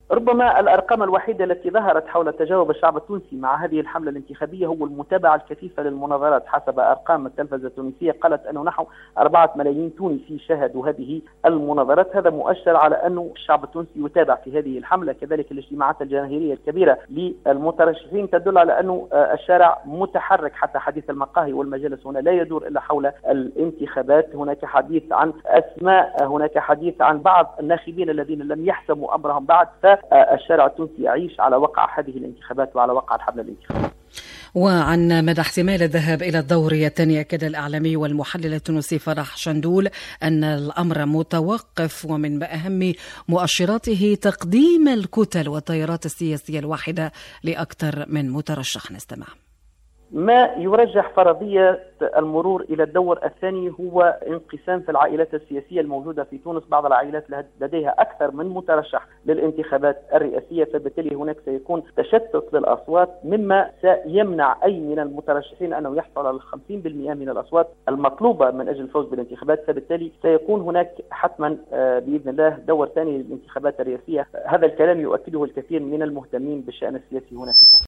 ربما الأرقام الوحيدة التي ظهرت حول تجاوب الشعب التونسي مع هذه الحملة الانتخابية هو المتابعة الكثيفة للمناظرات. حسب أرقام التلفزة التونسية قالت أنه نحو 4 ملايين تونسي شاهدوا هذه المناظرات. هذا مؤشر على أنه الشعب التونسي يتابع في هذه الحملة. كذلك الاجتماعات الجماهيرية الكبيرة للمترشحين تدل على أنه الشارع متحرك. حتى حديث المقاهي والمجالس هنا لا يدور إلا حول الانتخابات. هناك حديث عن أسماء، هناك حديث عن بعض الناخبين الذين لم يحسموا أمرهم بعد. فالشارع التونسي يعيش على وقع هذه الانتخابات وعلى وقع الحملة الانتخابية. وعن مدى احتمال الذهاب إلى الدورة الثانية، أكد الإعلامي والمحلل التونسي فرح شندول أن الأمر متوقف ومن أهم مؤشراته تقديم الكتل والتيارات السياسية الواحدة لأكثر من مترشح. نستمع. ما يرجح فرضية المرور إلى الدور الثاني هو انقسام في العائلات السياسية الموجودة في تونس. بعض العائلات لديها أكثر من مترشح للانتخابات الرئاسية، فبالتالي هناك سيكون تشتت للأصوات، مما سيمنع أي من المترشحين أنه يحصل على 50% من الأصوات المطلوبة من أجل الفوز بالانتخابات. فبالتالي سيكون هناك حتما بإذن الله دور ثاني للانتخابات الرئاسية. هذا الكلام يؤكده الكثير من المهتمين بالشأن السياسي هنا في تونس.